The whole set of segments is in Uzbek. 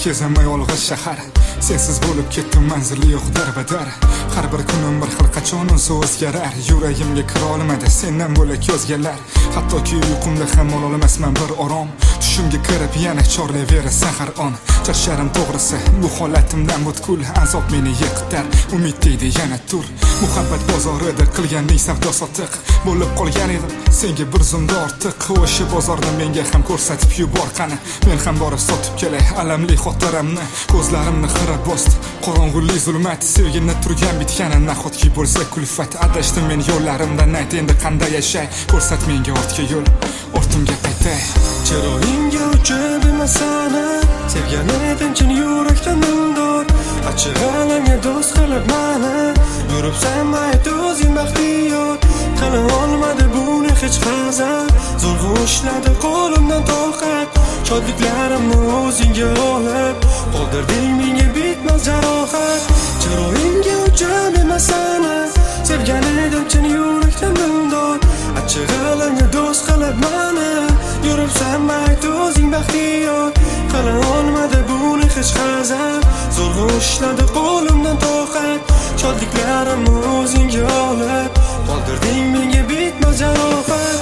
kezamay yolg'iz shahar. Sensiz bo'lib ketdim manzili yo'q darbadar. Har bir kunim bir xil qachon o'zgarar. Yuragimga kira olmadi sendan bo'lak yozganlar. Hattoki uyqumda ham ololmasman bir orom. Tushimga kirib yana chorlayverasan har on. Charcharim to'g'risi bu holatimdan butkul. Azob meni yiqitar, umid deydi yana tur. Muhabbat bozorida qilgandek savdo sotiq bo'lib qolgan edim senga bir zumda ortiq. O'sha bozorda menga ham ko'rsatib yubor qani. Men ham borib sotib kelay alamli xotiramni. Ko'zlarimni xira bosdi qorong'ulik zulmat. Sevgimni turgan bitgani nahotki bo'lsa kulfat. Adashdim men yo'llarimdan, ayt endi qanday yashay. Ko'rsat menga ortga yo'l, ortimga qaytay. Chiroyingga uchib emasana, sevgan edim chin yurakdan dildor. Achchiq alamga do'st qilib mani yuribsan mayt o'zing baxtiyor. Qila olmadi buni hech hazar, zo'rg'a ushladi qo'limdan toqat. Shodliklarimni o'zingga olib qoldirding menga bitmas jarohat. Chiroyingga uchib emasana, sevgan edim chin yurakdan dildor. Achchiq alamga do'st qilib mani yuribsan mayt o'zing baxtiyor. Qila olmadi buni hech hazar, zo'rg'a ushladi qo'limdan toqat. Shodliklarimni o'zingga olib qoldirding menga bitmas jarohat.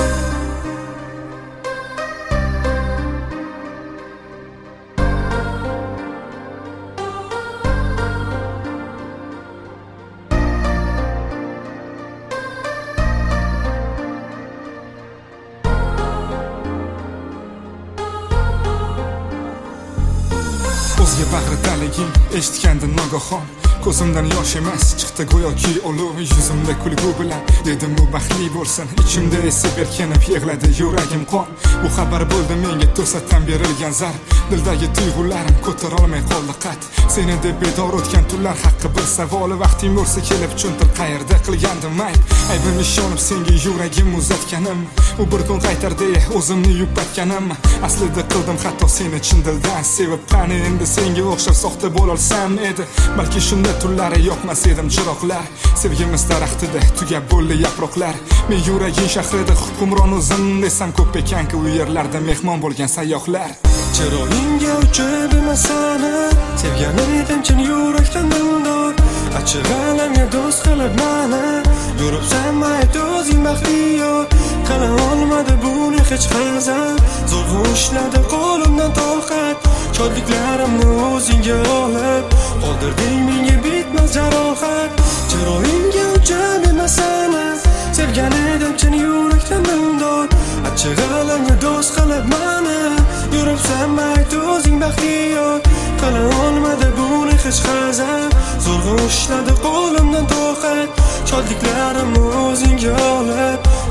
O'zga bag'ridaliging eshitgandi nogahon. Ko'zimdan yosh emas chiqdi go'yoki olov. Yuzimda kulgu bilan dedim bu baxtli bo'lsin. Ichimda esa berkinib yig'ladi yuragim qon. Bu xabar bo'ldi menga to'satdan berilgan zar. Dildagi tuyg'ularim ko'tara olmay qoldi qat. Seni deb bedor o'tgan tunlar haqqi bir savol. Vaqting bo'lsa kelib tushuntir qayerda qilgandim ayb. Aybim ishonib senga yuragim uzatganim. U bir kun qaytar deya o'zimni yupatganim. Aslida qildim xato seni chin dildan sevib. Qani endi senga o'xshab soxta bo'lolsam edi. Balki shunda tunlari yoqmas edim chiroqlar. Sevgimiz daraxtida tugab bo'ldi yaproqlar. Men yuraging shahrida hukmron o'zim desam ko'p ekanki u yerlarda mehmon bo'lgan sayyohlar. Chiroyingga uchib emasana, sevgan edim chin yurakdan dildor. Achchiq alamga do'st qilib mani yuribsan mayt o'zing baxtiyor. Qila olmadi buni hech hazar, zo'rg'a ushladi qo'limdan toqat. Shodliklarimni o'zingga olib qoldirding menga bitmas jarohat. Chiroyingga uchib emasana, sevgan edim chin yurakdan dildor. Achchiq alamga do'st qilib mani yuribsan mayt o'zing baxtiyor. Qila olmadi buni hech hazar, zo'rg'a ushladi qo'limdan toqat. Shodliklarimni o'zingga olib